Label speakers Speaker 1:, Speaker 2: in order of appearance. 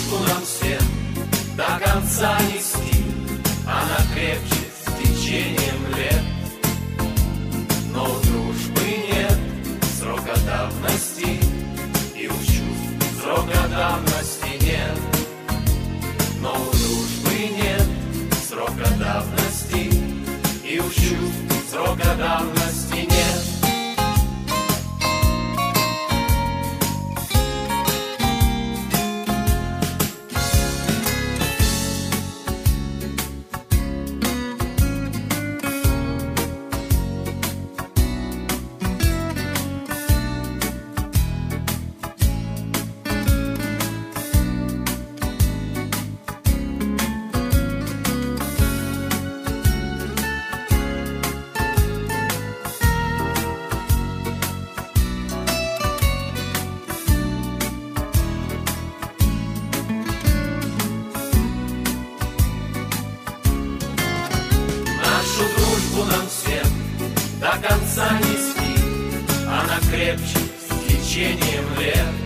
Speaker 1: дружбу нам всем до конца нести, она крепче с течением лет. Но у дружбы нет срока давности, и у чувств срока давности нет. Но у дружбы нет срока давности, и у чувств срока давности нет. Нашу дружбу нам всем до конца нести, она крепче с течением лет.